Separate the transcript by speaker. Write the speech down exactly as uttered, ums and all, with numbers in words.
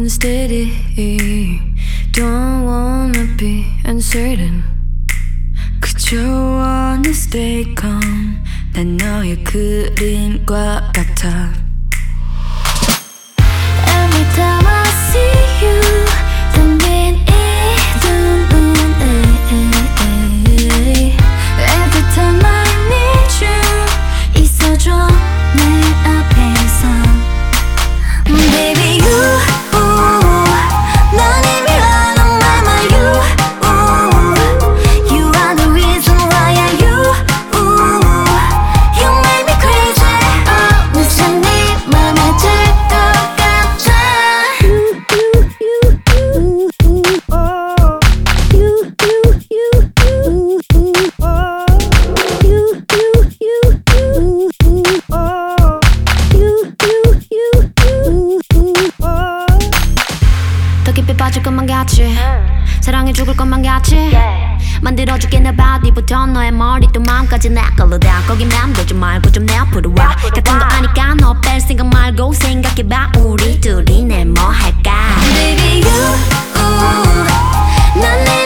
Speaker 1: and steady. Don't wanna be uncertain. 그저 wanna stay calm. 난 너의 그림과 같아. Every time I see you 담긴 이 눈에 Every time I need you 있어줘 내 앞에서 Baby you 넌 이미 on my mind you You are the reason why I you You make me crazy oh 무슨 네 맘에 들 것 같아 더 깊이 빠질 것만 같이 사랑해 죽을 것만 같이 만들어줄게 내 바디부터 너의 머리 또 마음까지 내 걸로 다 거기만 대지 말고 좀 내 앞으로 와 같은 거 아니까 너 뺄 생각 말고 생각해봐 우리 둘이 내 뭐 할까 Baby you 난 내